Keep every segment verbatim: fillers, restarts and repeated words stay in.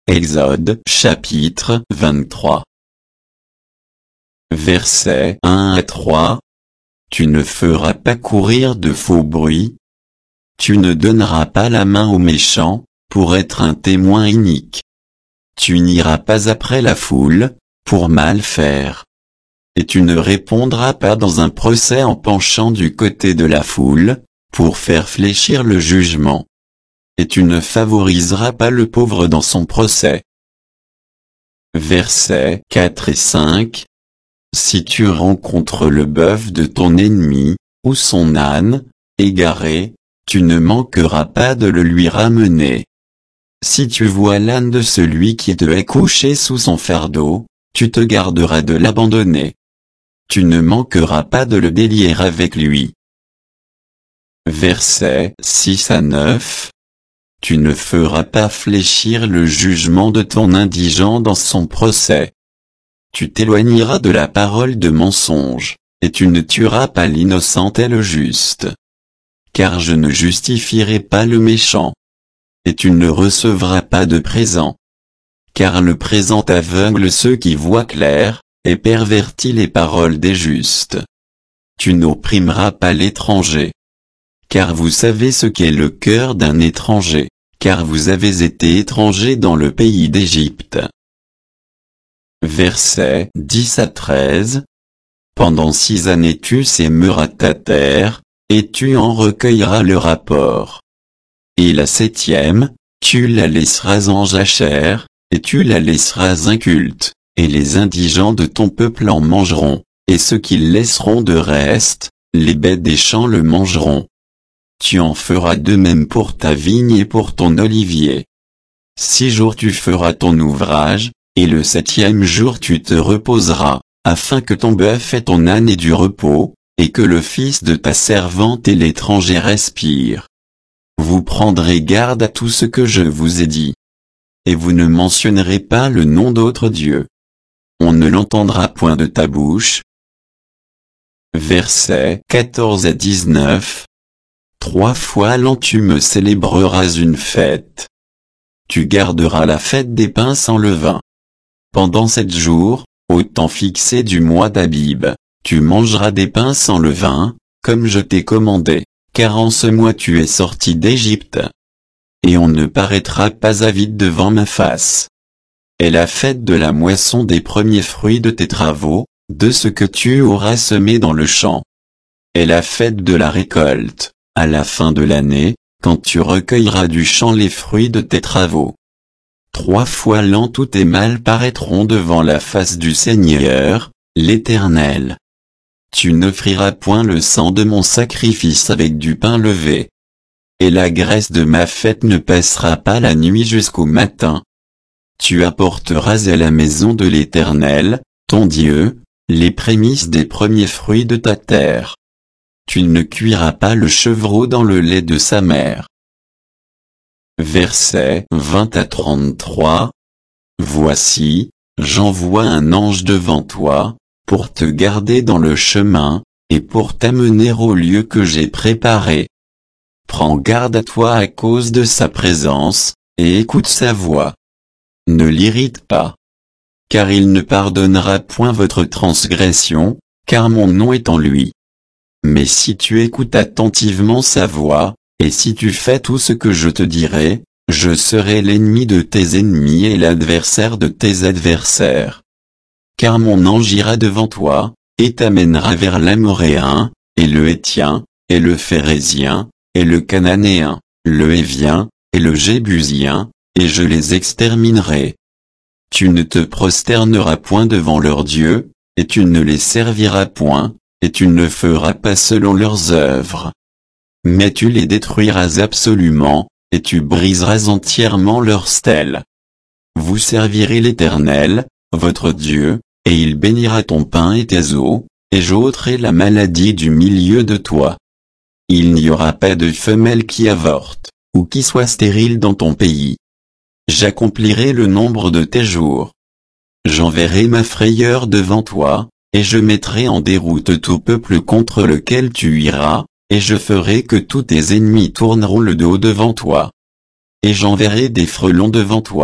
Exode chapitre vingt-trois. Versets un à trois. Tu ne feras pas courir de faux bruits. Tu ne donneras pas la main aux méchants, pour être un témoin inique. Tu n'iras pas après la foule, pour mal faire. Et tu ne répondras pas dans un procès en penchant du côté de la foule, pour faire fléchir le jugement. Et tu ne favoriseras pas le pauvre dans son procès. Versets quatre et cinq. Si tu rencontres le bœuf de ton ennemi, ou son âne, égaré, tu ne manqueras pas de le lui ramener. Si tu vois l'âne de celui qui te est couché sous son fardeau, tu te garderas de l'abandonner. Tu ne manqueras pas de le délier avec lui. Versets six à neuf. Tu ne feras pas fléchir le jugement de ton indigent dans son procès. Tu t'éloigneras de la parole de mensonge, et tu ne tueras pas l'innocent et le juste. Car je ne justifierai pas le méchant. Et tu ne recevras pas de présent. Car le présent aveugle ceux qui voient clair, et pervertit les paroles des justes. Tu n'opprimeras pas l'étranger. Car vous savez ce qu'est le cœur d'un étranger, car vous avez été étrangers dans le pays d'Égypte. Versets dix à treize. Pendant six années tu sèmeras ta terre, et tu en recueilleras le rapport. Et la septième, tu la laisseras en jachère, et tu la laisseras inculte, et les indigents de ton peuple en mangeront, et ceux qui laisseront de reste, les bêtes des champs le mangeront. Tu en feras de même pour ta vigne et pour ton olivier. Six jours tu feras ton ouvrage, et le septième jour tu te reposeras, afin que ton bœuf et ton âne aient du repos, et que le fils de ta servante et l'étranger respirent. Vous prendrez garde à tout ce que je vous ai dit. Et vous ne mentionnerez pas le nom d'autre Dieu. On ne l'entendra point de ta bouche. Versets quatorze à dix-neuf. Trois fois l'an tu me célébreras une fête. Tu garderas la fête des pains sans levain. Pendant sept jours, au temps fixé du mois d'Abib, tu mangeras des pains sans levain, comme je t'ai commandé, car en ce mois tu es sorti d'Égypte. Et on ne paraîtra pas avide devant ma face. Et la fête de la moisson des premiers fruits de tes travaux, de ce que tu auras semé dans le champ. Et la fête de la récolte, à la fin de l'année, quand tu recueilleras du champ les fruits de tes travaux. Trois fois l'an tous tes mâles paraîtront devant la face du Seigneur, l'Éternel. Tu n'offriras point le sang de mon sacrifice avec du pain levé. Et la graisse de ma fête ne passera pas la nuit jusqu'au matin. Tu apporteras à la maison de l'Éternel, ton Dieu, les prémices des premiers fruits de ta terre. Tu ne cuiras pas le chevreau dans le lait de sa mère. Versets vingt à trente-trois. Voici, j'envoie un ange devant toi, pour te garder dans le chemin, et pour t'amener au lieu que j'ai préparé. Prends garde à toi à cause de sa présence, et écoute sa voix. Ne l'irrite pas. Car il ne pardonnera point votre transgression, car mon nom est en lui. Mais si tu écoutes attentivement sa voix, et si tu fais tout ce que je te dirai, je serai l'ennemi de tes ennemis et l'adversaire de tes adversaires. Car mon ange ira devant toi, et t'amènera vers l'Amoréen, et le Héthien, et le Phérézien, et le Cananéen, le Hévien, et le Jébusien, et je les exterminerai. Tu ne te prosterneras point devant leurs dieux, et tu ne les serviras point, et tu ne feras pas selon leurs œuvres. Mais tu les détruiras absolument, et tu briseras entièrement leurs stèles. Vous servirez l'Éternel, votre Dieu, et il bénira ton pain et tes eaux, et j'ôterai la maladie du milieu de toi. Il n'y aura pas de femelle qui avorte, ou qui soit stérile dans ton pays. J'accomplirai le nombre de tes jours. J'enverrai ma frayeur devant toi, et je mettrai en déroute tout peuple contre lequel tu iras, et je ferai que tous tes ennemis tourneront le dos devant toi. Et j'enverrai des frelons devant toi,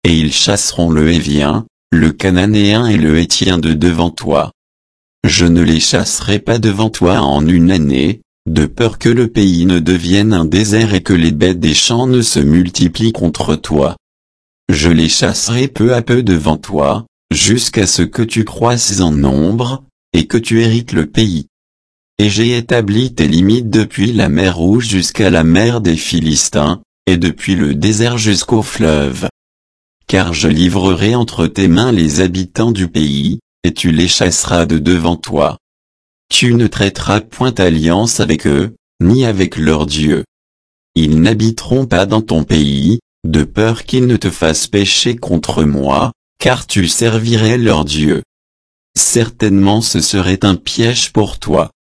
et ils chasseront le Hévien, le Cananéen et le Héthien de devant toi. Je ne les chasserai pas devant toi en une année, de peur que le pays ne devienne un désert et que les bêtes des champs ne se multiplient contre toi. Je les chasserai peu à peu devant toi, jusqu'à ce que tu croisses en nombre, et que tu hérites le pays. Et j'ai établi tes limites depuis la mer Rouge jusqu'à la mer des Philistins, et depuis le désert jusqu'au fleuve. Car je livrerai entre tes mains les habitants du pays, et tu les chasseras de devant toi. Tu ne traiteras point alliance avec eux, ni avec leurs dieux. Ils n'habiteront pas dans ton pays, de peur qu'ils ne te fassent pécher contre moi, car tu servirais leurs dieux. Certainement ce serait un piège pour toi.